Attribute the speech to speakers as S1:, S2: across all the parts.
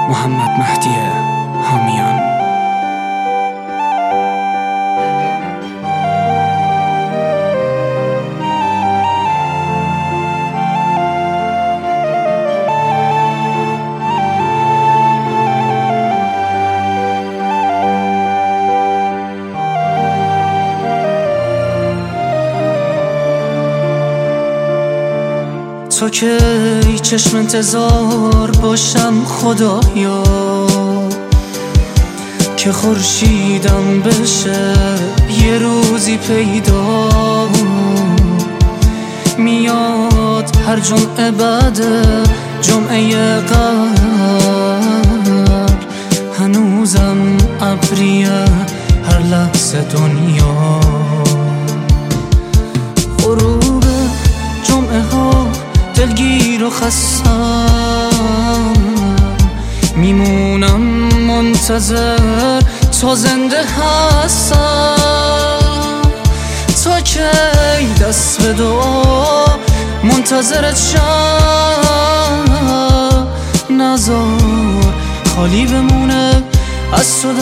S1: محمد مهدی حامیان.
S2: تو که چشم انتظار باشم خدایا که خورشیدم بشه یه روزی پیدا، میاد هر جمعه بعد جمعه قبر، هنوزم ابریه هر لحظه دنیا. غروب جمعه ها دلگیر و خستم، میمونم منتظر تا زنده هستم. تا کی دست به دعا منتظرت شم، نذار خالی بمونه از تو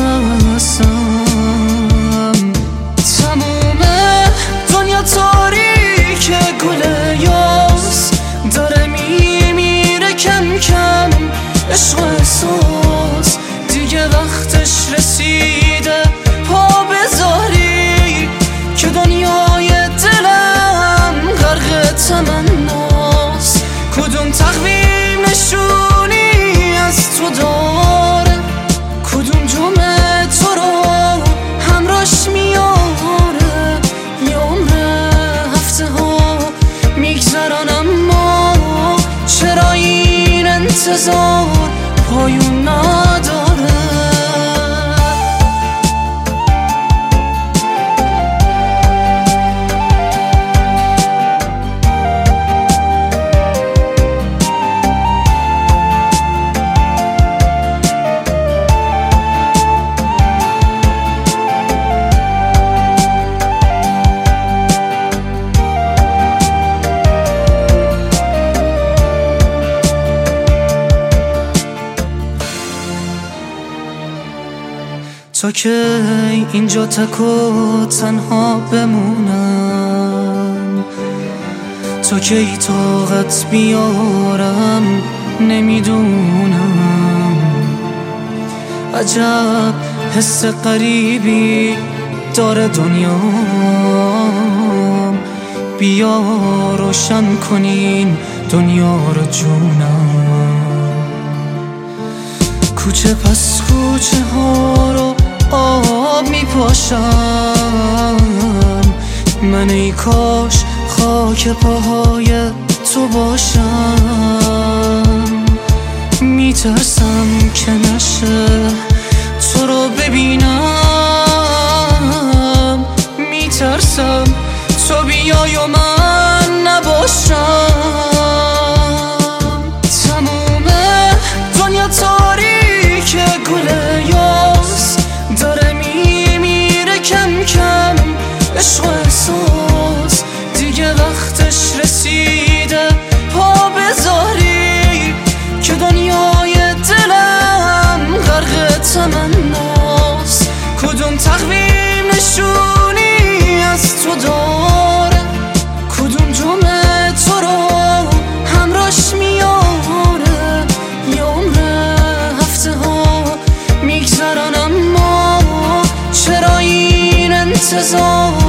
S2: دستم. تموم دنیا تاریک گله یاس داره میمیره کم کم، عشق و احساس دیگه وقتش رسیده پا بذاری که دنیای دلم غرق تمناست. کدوم تقویم نشونی از تو داره، کدوم جمعه تو رو همراش میاره، یه عمر هفته ها میگذرن اما چرا این انتظار پایون نداره. تا که اینجا تک و تنها بمونم، تا کی طاقت بیارم نمیدونم. عجب حس غریبی داره دنیام، بیا روشن کنین دنیا رو جونم. کوچه پس کوچه ها رو آب میپاشم، من ای کاش خاک پاهای تو باشم. میترسم که نشه تو رو ببینم، میترسم تو بیای و من نباشم. تموم دنیا تاریک گله یاس داره میمیره کم کم، عشق و احساس دیگه وقتش رسیده پا بذاری که دنیای دلم غرق تمناست. کدوم تقویم نشونی از تو داره، کدوم جمعه تو رو همراش میاره، یه عمر هفته ها میگذرن اما چرا این انتظار